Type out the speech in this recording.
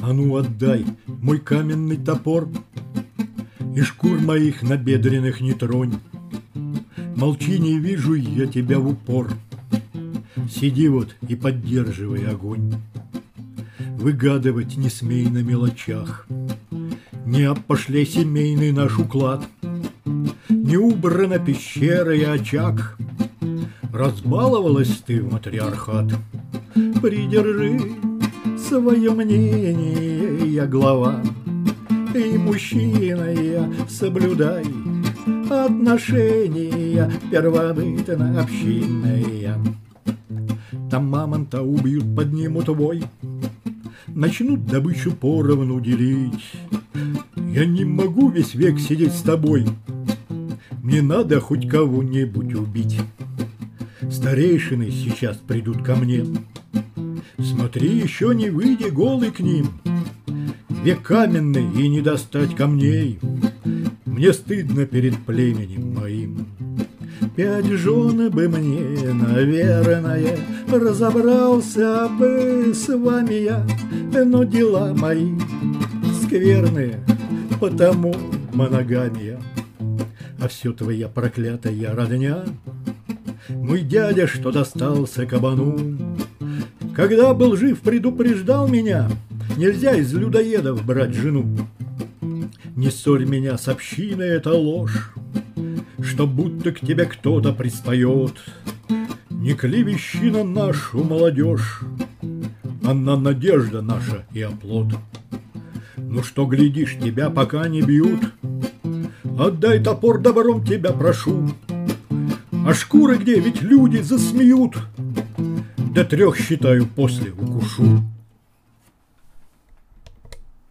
А ну отдай мой каменный топор, и шкур моих набедренных не тронь. Молчи, не вижу я тебя в упор, сиди вот и поддерживай огонь. Выгадывать не смей на мелочах, не опошляй семейный наш уклад. Не убрана пещера и очаг, разбаловалась ты в матриархат. Придержи свое мнение, я глава, и мужчина я, соблюдай отношения первобытно-общинные. Там мамонта убьют, поднимут вой, начнут добычу поровну делить. Я не могу весь век сидеть с тобой, мне надо хоть кого-нибудь убить. Старейшины сейчас придут ко мне, смотри, еще не выйди голый к ним. Век каменный и не достать камней, мне стыдно перед племенем моим. 5 жен бы мне, наверное, разобрался бы с вами я, но дела мои скверные, потому моногамия. А все твоя проклятая родня, мой дядя, что достался кабану, когда был жив, предупреждал меня, нельзя из людоедов брать жену. Не ссорь меня с общиной, это ложь, что будто к тебе кто-то пристает. Не клевещи на нашу молодежь, она надежда наша и оплот. Ну что глядишь, тебя пока не бьют, отдай топор, добром тебя прошу. А шкуры где, ведь люди засмеют, до 3 считаю, после укушу.